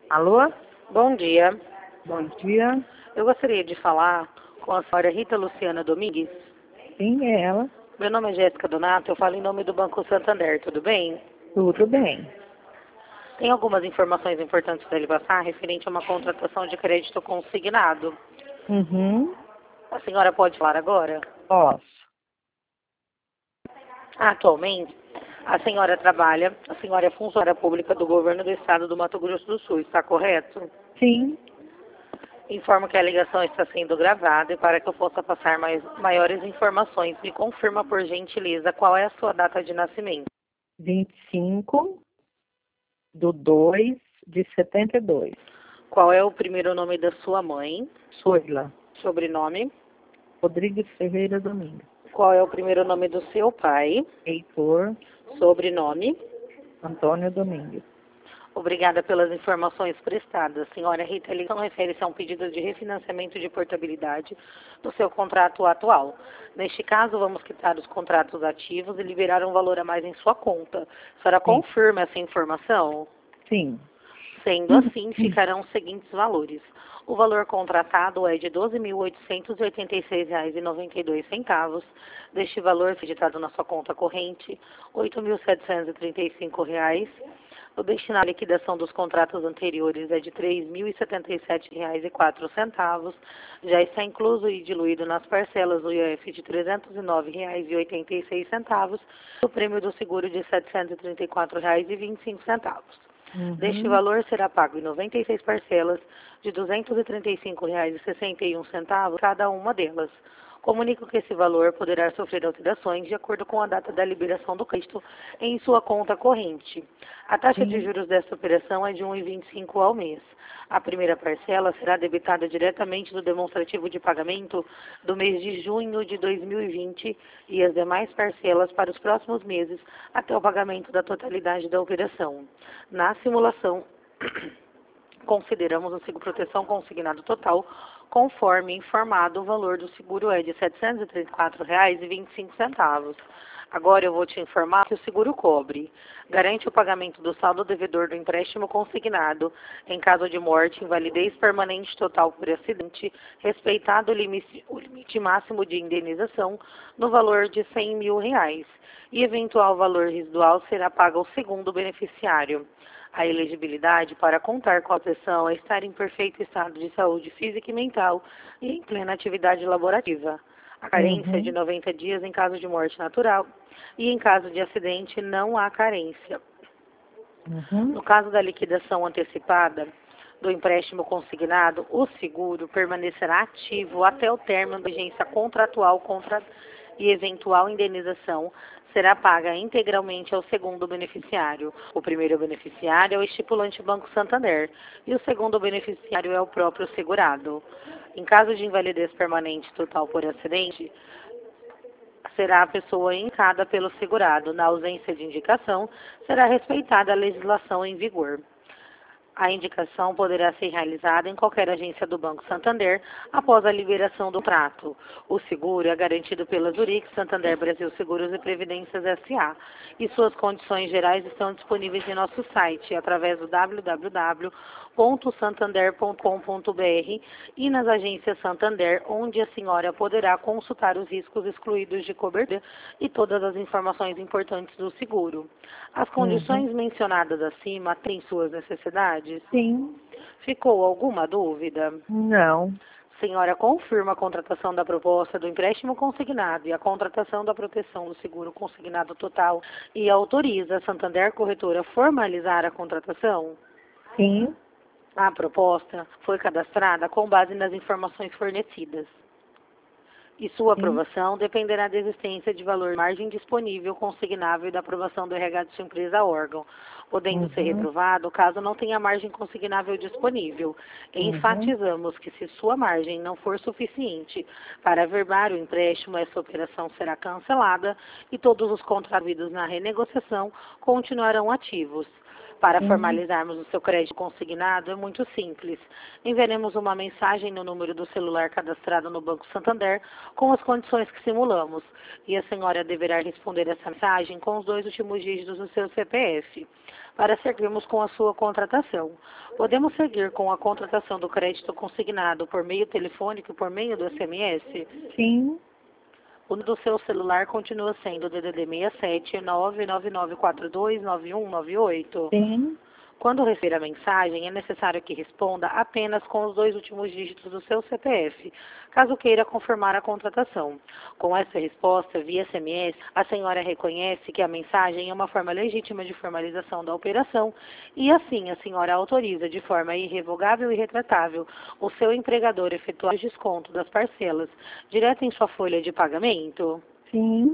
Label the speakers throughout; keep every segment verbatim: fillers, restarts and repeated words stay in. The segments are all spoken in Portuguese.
Speaker 1: Alô?
Speaker 2: Bom dia.
Speaker 1: Bom dia.
Speaker 2: Eu gostaria de falar com a senhora Rita Luciana Domingues.
Speaker 1: Sim, é ela.
Speaker 2: Meu nome é Jéssica Donato, eu falo em nome do Banco Santander, tudo bem?
Speaker 1: Tudo bem.
Speaker 2: Tem algumas informações importantes para ele passar referente a uma contratação de crédito consignado.
Speaker 1: Uhum.
Speaker 2: A senhora pode falar agora?
Speaker 1: Posso.
Speaker 2: Atualmente, a senhora trabalha, a senhora é funcionária pública do governo do estado do Mato Grosso do Sul, está correto?
Speaker 1: Sim.
Speaker 2: Informo que a ligação está sendo gravada e para que eu possa passar mais, maiores informações, me confirma por gentileza qual é a sua data de nascimento.
Speaker 1: vinte e cinco do dois de setenta e dois.
Speaker 2: Qual é o primeiro nome da sua mãe?
Speaker 1: Soila.
Speaker 2: Sobrenome?
Speaker 1: Rodrigues Ferreira Domingues.
Speaker 2: Qual é o primeiro nome do seu pai?
Speaker 1: Heitor
Speaker 2: Sobrenome?
Speaker 1: Antônio Domingues.
Speaker 2: Obrigada pelas informações prestadas. Senhora Rita, a ligação refere-se a um pedido de refinanciamento de portabilidade do seu contrato atual. Neste caso, vamos quitar os contratos ativos e liberar um valor a mais em sua conta. A senhora
Speaker 1: Sim.
Speaker 2: confirma essa informação?
Speaker 1: Sim.
Speaker 2: Sendo assim, ficarão os seguintes valores. O valor contratado é de doze mil oitocentos e oitenta e seis reais e noventa e dois centavos. Deste valor, acreditado na sua conta corrente, oito mil setecentos e trinta e cinco reais. O destinado à liquidação dos contratos anteriores é de três mil e setenta e sete reais e quatro centavos. Já está incluso e diluído nas parcelas do I O F de trezentos e nove reais e oitenta e seis centavos. O prêmio do seguro de setecentos e trinta e quatro reais e vinte e cinco centavos.
Speaker 1: Uhum.
Speaker 2: Deste valor será pago em noventa e seis parcelas de duzentos e trinta e cinco reais e sessenta e um centavos cada uma delas. Comunico que esse valor poderá sofrer alterações de acordo com a data da liberação do crédito em sua conta corrente. A taxa de
Speaker 1: Sim.
Speaker 2: juros desta operação é de um vírgula vinte e cinco ao mês. A primeira parcela será debitada diretamente do demonstrativo de pagamento do mês de junho de dois mil e vinte e as demais parcelas para os próximos meses até o pagamento da totalidade da operação. Na simulação, consideramos o seguro proteção consignado total, conforme informado, o valor do seguro é de setecentos e trinta e quatro reais e vinte e cinco centavos. Agora eu vou te informar que o seguro cobre. Garante o pagamento do saldo devedor do empréstimo consignado em caso de morte, invalidez permanente total por acidente, respeitado o limite, o limite máximo de indenização no valor de cem mil reais. E eventual valor residual será pago ao segundo beneficiário. A elegibilidade para contar com a proteção é estar em perfeito estado de saúde física e mental e em plena atividade laborativa. A carência é de
Speaker 1: Uhum.
Speaker 2: noventa dias em caso de morte natural e em caso de acidente não há carência.
Speaker 1: Uhum.
Speaker 2: No caso da liquidação antecipada do empréstimo consignado, o seguro permanecerá ativo até o término da vigência contratual contra e eventual indenização será paga integralmente ao segundo beneficiário. O primeiro beneficiário é o estipulante Banco Santander e o segundo beneficiário é o próprio segurado. Em caso de invalidez permanente total por acidente, será a pessoa indicada pelo segurado. Na ausência de indicação, será respeitada a legislação em vigor. A indicação poderá ser realizada em qualquer agência do Banco Santander após a liberação do contrato. O seguro é garantido pela Zurich Santander Brasil Seguros e Previdências S A e suas condições gerais estão disponíveis em nosso site através do w w w ponto santander ponto com ponto b r e nas agências Santander, onde a senhora poderá consultar os riscos excluídos de cobertura e todas as informações importantes do seguro. As condições
Speaker 1: Uhum.
Speaker 2: mencionadas acima têm suas necessidades?
Speaker 1: Sim.
Speaker 2: Ficou alguma dúvida?
Speaker 1: Não.
Speaker 2: Senhora confirma a contratação da proposta do empréstimo consignado e a contratação da proteção do seguro consignado total e autoriza a Santander Corretora a formalizar a contratação?
Speaker 1: Sim.
Speaker 2: A proposta foi cadastrada com base nas informações fornecidas. E sua
Speaker 1: Sim.
Speaker 2: aprovação dependerá da existência de valor margem disponível, consignável e da aprovação do R H de sua empresa órgão, podendo ser
Speaker 1: Uhum.
Speaker 2: reprovado caso não tenha margem consignável disponível.
Speaker 1: Uhum.
Speaker 2: Enfatizamos que se sua margem não for suficiente para averbar o empréstimo, essa operação será cancelada e todos os contratos na renegociação continuarão ativos. Para
Speaker 1: Sim.
Speaker 2: formalizarmos o seu crédito consignado é muito simples. Enviaremos uma mensagem no número do celular cadastrado no Banco Santander com as condições que simulamos. E a senhora deverá responder essa mensagem com os dois últimos dígitos do seu C P F, para seguirmos com a sua contratação. Podemos seguir com a contratação do crédito consignado por meio telefônico e por meio do S M S?
Speaker 1: Sim.
Speaker 2: O número do seu celular continua sendo o D D D seis sete nove nove nove quatro dois nove um nove oito.
Speaker 1: Sim.
Speaker 2: Quando receber a mensagem, é necessário que responda apenas com os dois últimos dígitos do seu C P F, caso queira confirmar a contratação. Com essa resposta, via S M S, a senhora reconhece que a mensagem é uma forma legítima de formalização da operação e, assim, a senhora autoriza de forma irrevogável e retratável o seu empregador a efetuar o desconto das parcelas direto em sua folha de pagamento.
Speaker 1: Sim.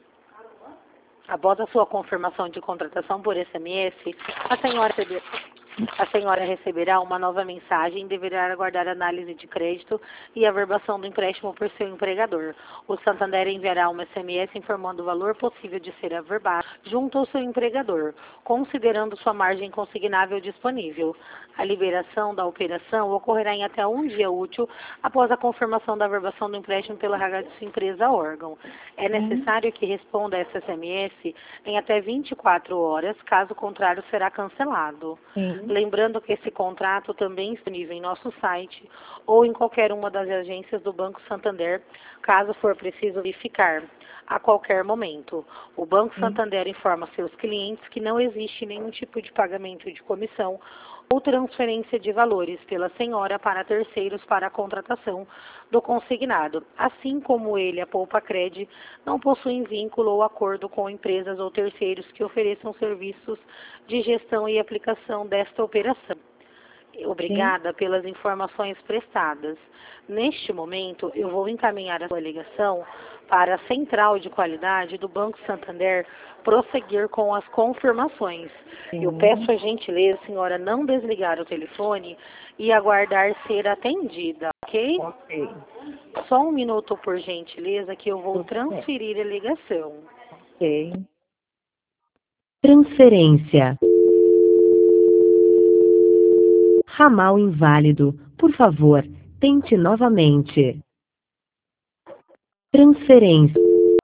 Speaker 2: Após a sua confirmação de contratação por S M S, a senhora, receber, a senhora receberá uma nova mensagem e deverá aguardar análise de crédito e averbação do empréstimo por seu empregador. O Santander enviará uma S M S informando o valor possível de ser averbado junto ao seu empregador, considerando sua margem consignável disponível. A liberação da operação ocorrerá em até um dia útil após a confirmação da averbação do empréstimo pela R H de sua empresa órgão. É necessário que responda a essa S M S em até vinte e quatro horas, caso contrário será cancelado.
Speaker 1: Sim.
Speaker 2: Lembrando que esse contrato também é disponível em nosso site ou em qualquer uma das agências do Banco Santander, caso for preciso verificar a qualquer momento. O Banco
Speaker 1: Sim.
Speaker 2: Santander informa seus clientes que não existe nenhum tipo de pagamento de comissão ou transferência de valores pela senhora para terceiros para a contratação do consignado, assim como ele, a Poupa Cred, não possuem vínculo ou acordo com empresas ou terceiros que ofereçam serviços de gestão e aplicação desta operação. Obrigada
Speaker 1: Sim.
Speaker 2: pelas informações prestadas. Neste momento, eu vou encaminhar a sua ligação para a Central de Qualidade do Banco Santander prosseguir com as confirmações.
Speaker 1: Sim.
Speaker 2: Eu peço a gentileza, senhora, não desligar o telefone e aguardar ser atendida, ok?
Speaker 1: Ok.
Speaker 2: Só um minuto, por gentileza, que eu vou
Speaker 1: Tudo bem.
Speaker 2: transferir a ligação.
Speaker 1: Ok.
Speaker 3: Transferência. Ramal inválido. Por favor, tente novamente. Transferência.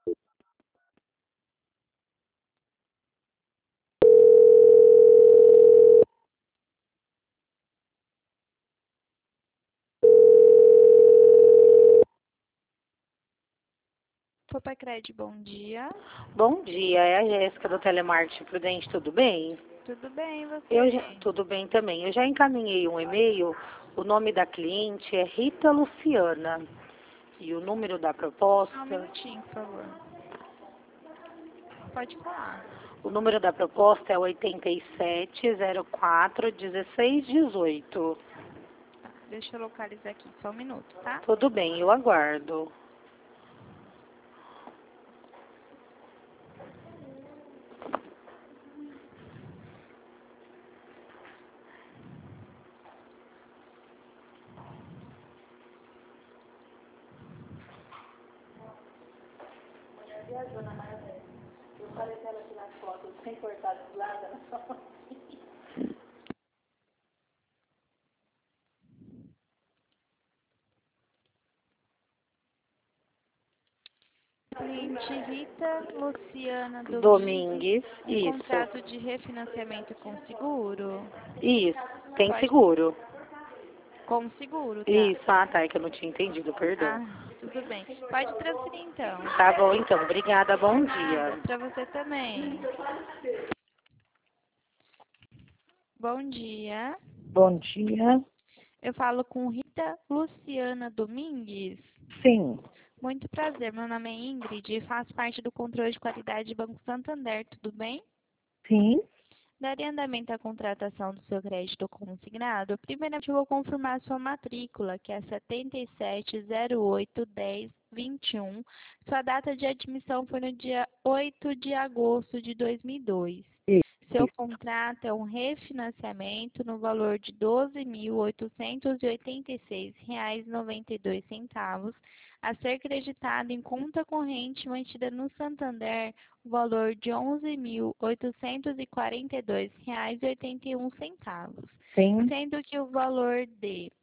Speaker 4: Poupa Cred, bom dia.
Speaker 2: Bom dia, é a Jéssica do Telemarketing Prudente, tudo bem?
Speaker 4: Tudo bem, você?
Speaker 2: Eu já, tudo bem também. Eu já encaminhei um e-mail, o nome da cliente é Rita Luciana. E o número da proposta,
Speaker 4: Só um minutinho, por favor. Pode falar.
Speaker 2: o número da proposta é oitenta e sete, zero quatro, dezesseis, dezoito.
Speaker 4: Tá, deixa eu localizar aqui, só um minuto, tá?
Speaker 2: Tudo bem, eu aguardo. Eu falei para ela tirar fotos sem cortar dos lados.
Speaker 4: Cliente Rita Luciana Domingues.
Speaker 2: Domingues,
Speaker 4: Um
Speaker 2: isso.
Speaker 4: contrato de refinanciamento com seguro?
Speaker 2: Isso, tem
Speaker 4: Pode-
Speaker 2: seguro.
Speaker 4: Com seguro, tá?
Speaker 2: Isso, ah tá, é que eu não tinha entendido, perdão.
Speaker 4: Ah, tudo bem. Pode transferir então.
Speaker 2: Tá bom então, obrigada, bom
Speaker 4: Nada,
Speaker 2: dia.
Speaker 4: pra você também. Bom dia.
Speaker 1: Bom dia.
Speaker 4: Eu falo com Rita Luciana Domingues.
Speaker 1: Sim.
Speaker 4: Muito prazer, meu nome é Ingrid e faço parte do controle de qualidade do Banco Santander, tudo bem?
Speaker 1: Sim.
Speaker 4: Daria andamento à contratação do seu crédito consignado? Primeiramente, eu vou confirmar a sua matrícula, que é setenta e sete zero oito dez vinte e um. Sua data de admissão foi no dia oito de agosto de dois mil e dois.
Speaker 1: Isso.
Speaker 4: seu
Speaker 1: Isso.
Speaker 4: contrato é um refinanciamento no valor de doze mil oitocentos e oitenta e seis reais e noventa e dois centavos, a ser creditado em conta corrente mantida no Santander, o valor de onze mil oitocentos e quarenta e dois reais e oitenta e um centavos,
Speaker 1: Sim.
Speaker 4: sendo que o valor de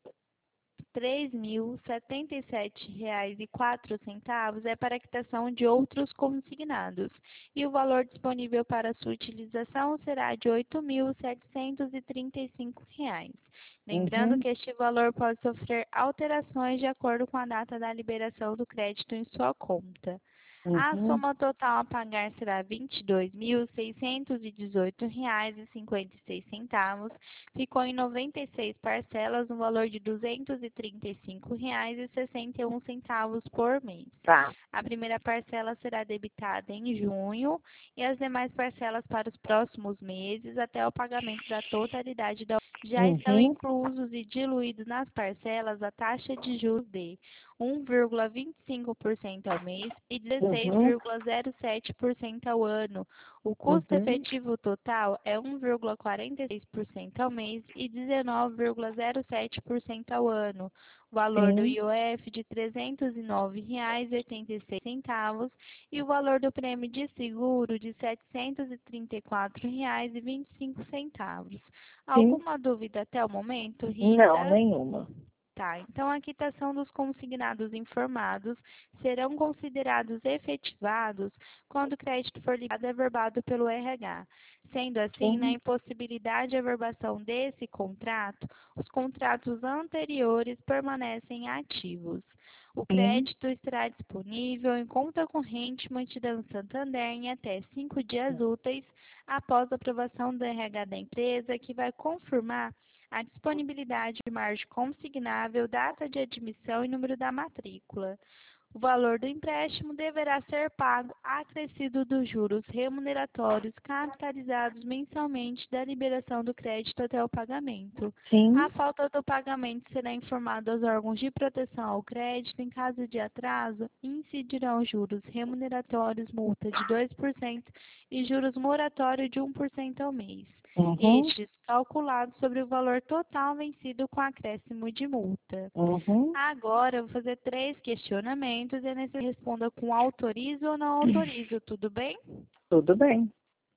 Speaker 4: três mil setenta e sete reais e quatro centavos é para a quitação de outros consignados, e o valor disponível para sua utilização será de oito mil setecentos e trinta e cinco reais. Lembrando
Speaker 1: Uhum.
Speaker 4: que este valor pode sofrer alterações de acordo com a data da liberação do crédito em sua conta. A
Speaker 1: Uhum.
Speaker 4: soma total a pagar será vinte e dois mil seiscentos e dezoito reais e cinquenta e seis centavos. Ficou em noventa e seis parcelas no valor de duzentos e trinta e cinco reais e sessenta e um centavos por mês.
Speaker 1: Tá.
Speaker 4: A primeira parcela será debitada em junho e as demais parcelas para os próximos meses até o pagamento da totalidade da já estão
Speaker 1: Uhum.
Speaker 4: inclusos e diluídos nas parcelas a taxa de juros de um vírgula vinte e cinco por cento ao mês e dezesseis
Speaker 1: Uhum.
Speaker 4: vírgula zero sete por cento ao ano. O custo
Speaker 1: Uhum.
Speaker 4: efetivo total é um vírgula quarenta e seis por cento ao mês e dezenove vírgula zero sete por cento ao ano. O valor do
Speaker 1: Sim.
Speaker 4: I O F de trezentos e nove reais e oitenta e seis centavos e o valor do prêmio de seguro de setecentos e trinta e quatro reais e vinte e cinco centavos.
Speaker 1: Sim.
Speaker 4: Alguma dúvida até o momento,
Speaker 1: Não,
Speaker 4: Rita?
Speaker 1: nenhuma.
Speaker 4: Tá, então a quitação dos consignados informados serão considerados efetivados quando o crédito for ligado e averbado pelo R H. Sendo assim, na
Speaker 1: Sim.
Speaker 4: impossibilidade de averbação desse contrato, os contratos anteriores permanecem ativos. O
Speaker 1: Sim.
Speaker 4: crédito estará disponível em conta corrente mantida no Santander em até cinco dias úteis após a aprovação do R H da empresa, que vai confirmar a disponibilidade de margem consignável, data de admissão e número da matrícula. O valor do empréstimo deverá ser pago acrescido dos juros remuneratórios capitalizados mensalmente da liberação do crédito até o pagamento.
Speaker 1: Sim.
Speaker 4: A falta do pagamento será informada aos órgãos de proteção ao crédito. Em caso de atraso, incidirão juros remuneratórios, multa de dois por cento e juros moratórios de um por cento ao mês.
Speaker 1: Uhum.
Speaker 4: Estes calculados sobre o valor total vencido com acréscimo de multa.
Speaker 1: Uhum.
Speaker 4: Agora, eu vou fazer três questionamentos e você responda com autorizo ou não autorizo, tudo bem?
Speaker 1: Tudo bem.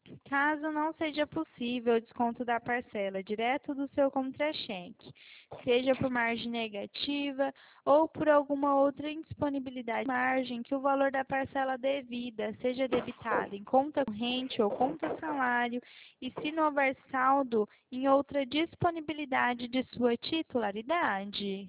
Speaker 4: Caso não seja possível o desconto da parcela direto do seu contra-cheque, seja por margem negativa ou por alguma outra indisponibilidade de margem, que o valor da parcela devida seja debitado em conta corrente ou conta salário e, se não houver saldo, em outra disponibilidade de sua titularidade.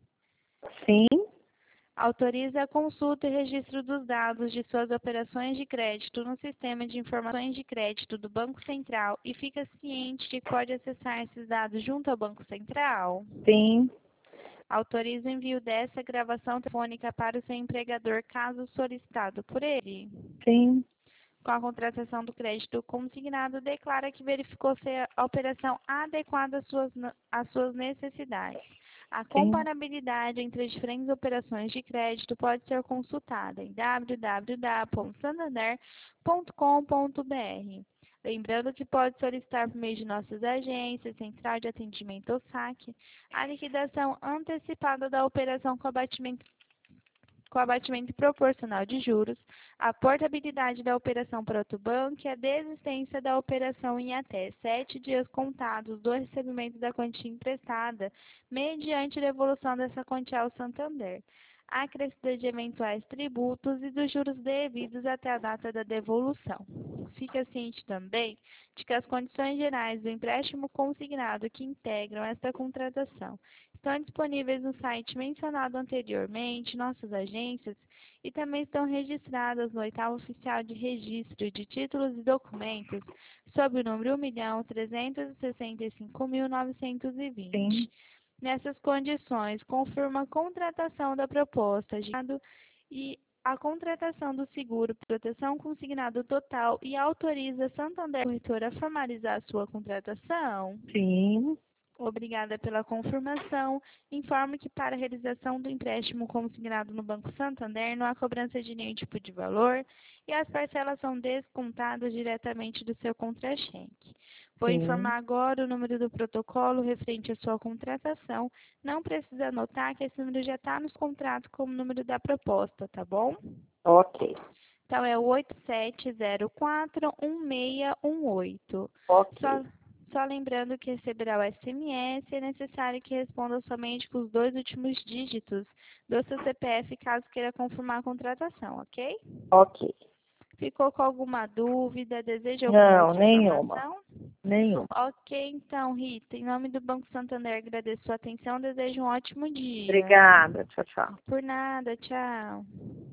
Speaker 1: Sim.
Speaker 4: Autoriza a consulta e registro dos dados de suas operações de crédito no sistema de informações de crédito do Banco Central e fica ciente de que pode acessar esses dados junto ao Banco Central?
Speaker 1: Sim.
Speaker 4: Autoriza o envio dessa gravação telefônica para o seu empregador caso solicitado por ele?
Speaker 1: Sim.
Speaker 4: Com a contratação do crédito consignado, declara que verificou ser a operação adequada às suas, às suas necessidades. A
Speaker 1: Sim.
Speaker 4: comparabilidade entre as diferentes operações de crédito pode ser consultada em w w w ponto santander ponto com ponto b r. Lembrando que pode solicitar por meio de nossas agências, central de atendimento ou saque, a liquidação antecipada da operação com abatimento com abatimento proporcional de juros, a portabilidade da operação para outro banco e a desistência da operação em até sete dias contados do recebimento da quantia emprestada, mediante devolução dessa quantia ao Santander, a acrescida de eventuais tributos e dos juros devidos até a data da devolução. Fica ciente também de que as condições gerais do empréstimo consignado que integram esta contratação estão disponíveis no site mencionado anteriormente, nossas agências, e também estão registradas no oitavo oficial de registro de títulos e documentos, sob o número um milhão trezentos e sessenta e cinco mil novecentos e vinte.
Speaker 1: Sim.
Speaker 4: Nessas condições, confirma a contratação da proposta e a contratação do seguro proteção consignado total e autoriza a Santander Corretora a formalizar a sua contratação?
Speaker 1: Sim.
Speaker 4: Obrigada pela confirmação. Informo que para a realização do empréstimo consignado no Banco Santander não há cobrança de nenhum tipo de valor e as parcelas são descontadas diretamente do seu contra-cheque. Vou
Speaker 1: Sim.
Speaker 4: informar agora o número do protocolo referente à sua contratação. Não precisa anotar que esse número já está nos contratos como número da proposta, tá bom?
Speaker 1: Ok.
Speaker 4: Então é o oito sete zero quatro um seis um oito.
Speaker 1: Ok.
Speaker 4: Só, só lembrando que receberá o S M S e é necessário que responda somente com os dois últimos dígitos do seu C P F caso queira confirmar a contratação, ok?
Speaker 1: Ok.
Speaker 4: Ficou com alguma dúvida? Deseja alguma
Speaker 1: Não,
Speaker 4: outra
Speaker 1: nenhuma.
Speaker 4: informação?
Speaker 1: Nenhuma.
Speaker 4: Ok, então, Rita, em nome do Banco Santander, agradeço sua atenção. Desejo um ótimo dia.
Speaker 1: Obrigada. Tchau, tchau.
Speaker 4: Por nada, tchau.